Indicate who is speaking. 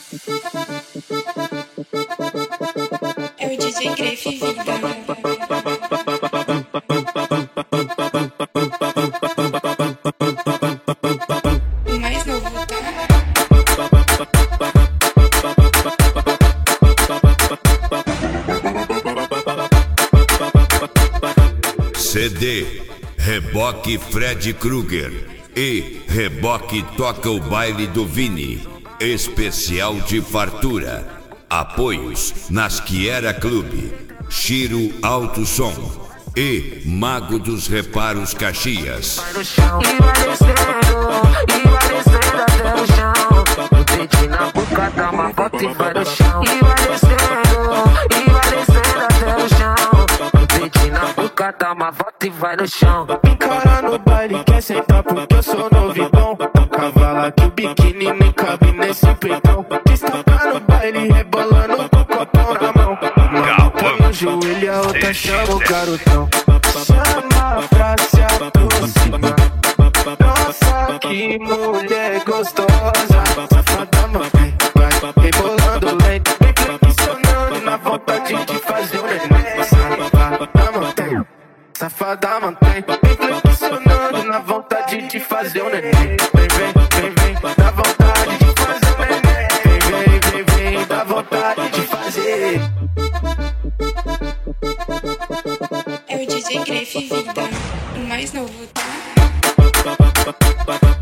Speaker 1: É o DJ Grefe Vida. O mais novo, tá?
Speaker 2: CD Reboque Fred Krueger e Reboque Toca o Baile do Vini. Especial de fartura. Apoios Nasquiera Clube, Chiro Alto Som e Mago dos Reparos Caxias.
Speaker 3: Vai no chão e vai descendo até o chão. O dedinho na boca dá uma volta e vai no chão. E vai descendo até o chão. O dedinho na boca dá uma volta e vai no chão.
Speaker 4: Encara no baile, quer sentar porque eu sou novo e bom. Cavala que o biquíni nem cabe nesse peitão. Destaca no baile, rebolando com o copão na mão. Uma tá no joelho e a outra chama o garotão. Chama pra se aproximar. Nossa, que mulher gostosa. Safada, mantém, vai rebolando lento. Vem flexionando na vontade de fazer o neném. Safada, mantém, safada, mantém. Vem flexionando na vontade de fazer o neném. Vem, dá vontade de fazer o neném. Vem, dá vontade de fazer.
Speaker 1: É o DJ Grefe Vida. O mais novo, tá?